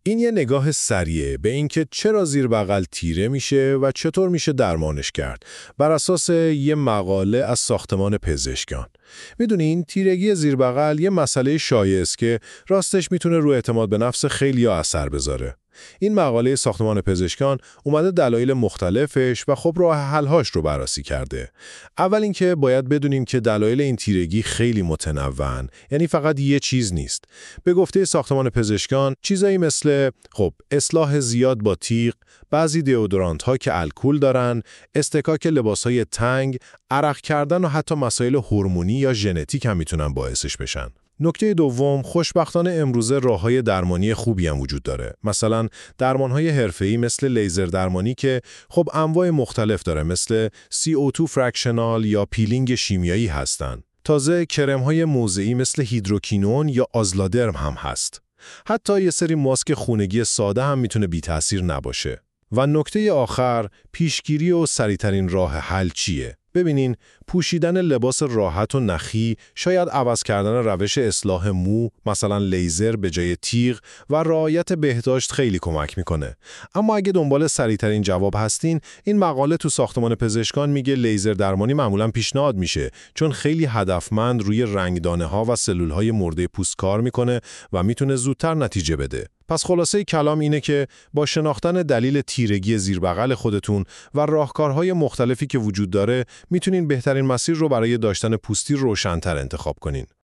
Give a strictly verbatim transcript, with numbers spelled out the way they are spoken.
این یه نگاه سریعه به اینکه چرا زیر بغل تیره میشه و چطور میشه درمانش کرد، بر اساس یه مقاله از ساختمان پزشکان. میدونین تیرگی زیر بغل یه مسئله شایع است که راستش میتونه رو اعتماد به نفس خیلی‌ها اثر بذاره. این مقاله ساختمان پزشکان اومده دلایل مختلفش و خب راه حل‌هاش رو بررسی کرده. اول اینکه باید بدونیم که دلایل این تیرگی خیلی متنوعن، یعنی فقط یه چیز نیست. به گفته ساختمان پزشکان چیزایی مثل خب اصلاح زیاد با تیغ، بعضی دئودورانت‌ها که الکل دارن، استکاک لباس‌های تنگ، عرق کردن و حتی مسائل هورمونی یا ژنتیک هم میتونن باعثش بشن. نکته دوم، خوشبختانه امروزه راه‌های درمانی خوبی هم وجود داره. مثلا درمان‌های حرفه‌ای مثل لیزر درمانی که خب انواع مختلف داره، مثل سی او دو فرکشنال یا پیلینگ شیمیایی هستن. تازه کرم‌های موضعی مثل هیدروکینون یا آزلادرم هم هست. حتی یه سری ماسک خونگی ساده هم میتونه بی تأثیر نباشه. و نکته آخر، پیشگیری و سریع‌ترین راه حل چیه؟ ببینین، پوشیدن لباس راحت و نخی، شاید عوض کردن روش اصلاح مو، مثلا لیزر به جای تیغ و رعایت بهداشت خیلی کمک میکنه. اما اگه دنبال سریع‌ترین جواب هستین، این مقاله تو ساختمان پزشکان میگه لیزر درمانی معمولاً پیشنهاد میشه، چون خیلی هدفمند روی رنگدانه ها و سلول های مرده پوست کار میکنه و میتونه زودتر نتیجه بده. پس خلاصه کلام اینه که با شناختن دلیل تیرگی زیر بغل خودتون و راهکارهای مختلفی که وجود داره، میتونین بهترین مسیر رو برای داشتن پوستی روشن‌تر انتخاب کنین.